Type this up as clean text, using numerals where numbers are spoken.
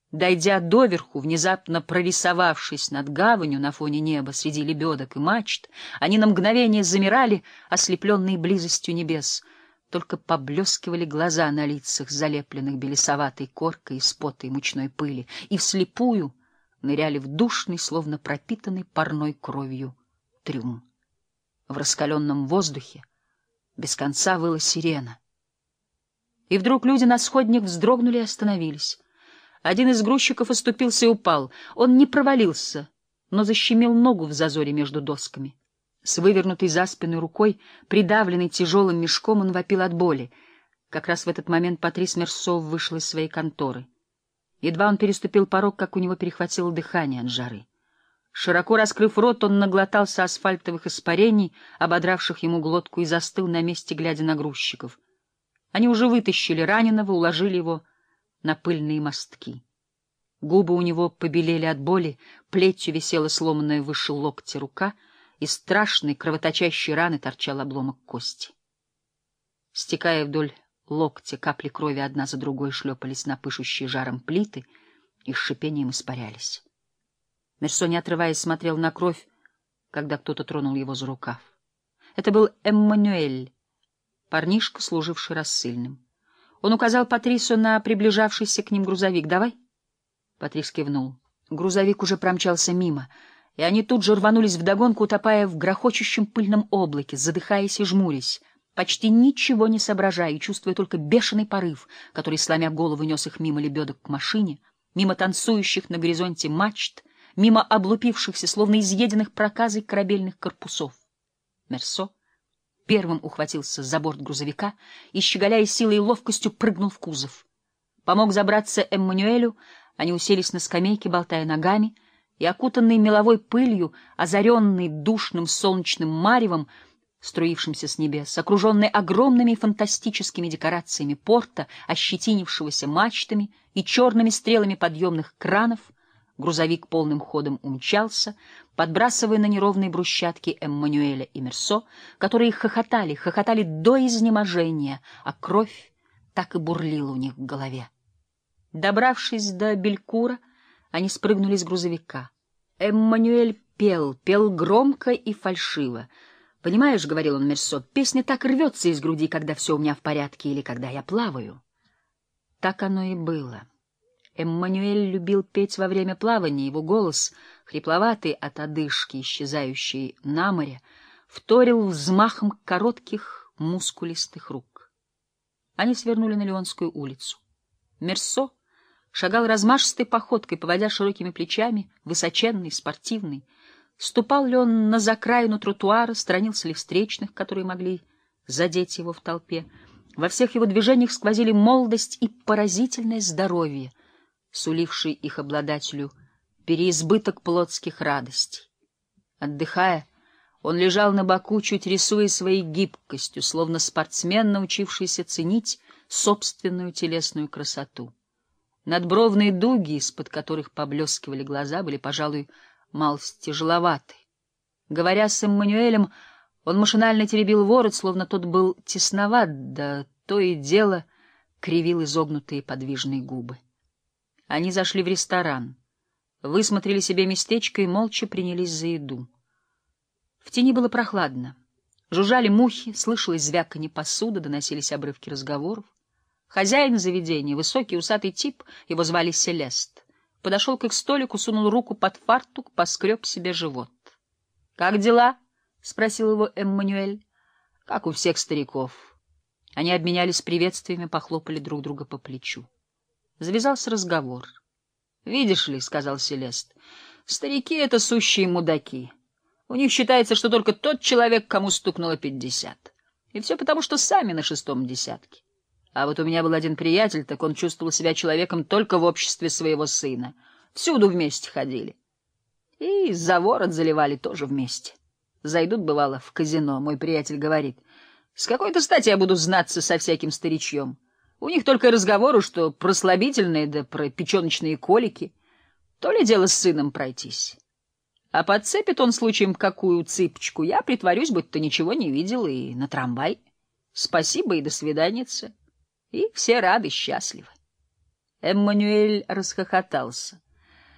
Дойдя доверху, внезапно прорисовавшись над гаванью на фоне неба среди лебедок и мачт, они на мгновение замирали, ослепленные близостью небес. Только поблескивали глаза на лицах, залепленных белесоватой коркой из пота и мучной пыли, и вслепую ныряли в душный, словно пропитанный парной кровью трюм. В раскаленном воздухе без конца выла сирена. И вдруг люди на сходнях вздрогнули и остановились. Один из грузчиков оступился и упал. Он не провалился, но защемил ногу в зазоре между досками. С вывернутой за спину рукой, придавленный тяжелым мешком, он вопил от боли. Как раз в этот момент Патрис Мерсо вышел из своей конторы. Едва он переступил порог, как у него перехватило дыхание от жары. Широко раскрыв рот, он наглотался асфальтовых испарений, ободравших ему глотку, и застыл на месте, глядя на грузчиков. Они уже вытащили раненого, уложили его на пыльные мостки. Губы у него побелели от боли, плетью висела сломанная выше локтя рука, из страшной кровоточащей раны торчал обломок кости. Стекая вдоль локтя, капли крови одна за другой шлепались на пышущие жаром плиты и с шипением испарялись. Мерсо, не отрываясь, смотрел на кровь, когда кто-то тронул его за рукав. Это был Эммануэль, парнишка, служивший рассыльным. Он указал Патрису на приближавшийся к ним грузовик. «Давай?» Патрис кивнул. Грузовик уже промчался мимо, и они тут же рванулись вдогонку, утопая в грохочущем пыльном облаке, задыхаясь и жмурясь, почти ничего не соображая и чувствуя только бешеный порыв, который, сломя голову, нес их мимо лебедок к машине, мимо танцующих на горизонте мачт, мимо облупившихся, словно изъеденных проказой корабельных корпусов. Мерсо первым ухватился за борт грузовика и, щеголяя силой и ловкостью, прыгнул в кузов. Помог забраться Эммануэлю, они уселись на скамейке, болтая ногами, и, окутанный меловой пылью, озаренный душным солнечным маревом, струившимся с небес, окруженный огромными фантастическими декорациями порта, ощетинившегося мачтами и черными стрелами подъемных кранов, грузовик полным ходом умчался, подбрасывая на неровные брусчатки Эммануэля и Мерсо, которые хохотали до изнеможения, а кровь так и бурлила у них в голове. Добравшись до Белькура, они спрыгнули с грузовика. Эммануэль пел громко и фальшиво. «Понимаешь, — говорил он Мерсо, — песня так рвется из груди, когда все у меня в порядке или когда я плаваю». Так оно и было. Эммануэль любил петь во время плавания, его голос, хрипловатый от одышки, исчезающий на море, вторил взмахом коротких мускулистых рук. Они свернули на Леонскую улицу. Мерсо шагал размашистой походкой, поводя широкими плечами, высоченный, спортивный. Ступал ли он на закраину тротуара, сторонился ли встречных, которые могли задеть его в толпе. Во всех его движениях сквозили молодость и поразительное здоровье, суливший их обладателю переизбыток плотских радостей. Отдыхая, он лежал на боку, чуть рисуя своей гибкостью, словно спортсмен, научившийся ценить собственную телесную красоту. Надбровные дуги, из-под которых поблескивали глаза, были, пожалуй, малость тяжеловаты. Говоря с Эммануэлем, он машинально теребил ворот, словно тот был тесноват, да то и дело кривил изогнутые подвижные губы. Они зашли в ресторан, высмотрели себе местечко и молча принялись за еду. В тени было прохладно. Жужжали мухи, слышалось звяканье посуды, доносились обрывки разговоров. Хозяин заведения, высокий усатый тип, его звали Селест, подошел к их столику, сунул руку под фартук, поскреб себе живот. — Как дела? — спросил его Эммануэль. — Как у всех стариков. Они обменялись приветствиями, похлопали друг друга по плечу. Завязался разговор. — Видишь ли, — сказал Селест, — старики — это сущие мудаки. У них считается, что только тот человек, кому стукнуло 50. И все потому, что сами на 6-м десятке. А вот у меня был один приятель, так он чувствовал себя человеком только в обществе своего сына. Всюду вместе ходили. И за ворот заливали тоже вместе. Зайдут, бывало, в казино, мой приятель говорит: с какой-то стати я буду знаться со всяким старичьем? У них только и разговору, что про слабительные да про печеночные колики. То ли дело с сыном пройтись. А подцепит он случаем какую цыпочку, я притворюсь, будто ничего не видел, и на трамвай. Спасибо и до свиданица. И все рады, счастливы. Эммануэль расхохотался.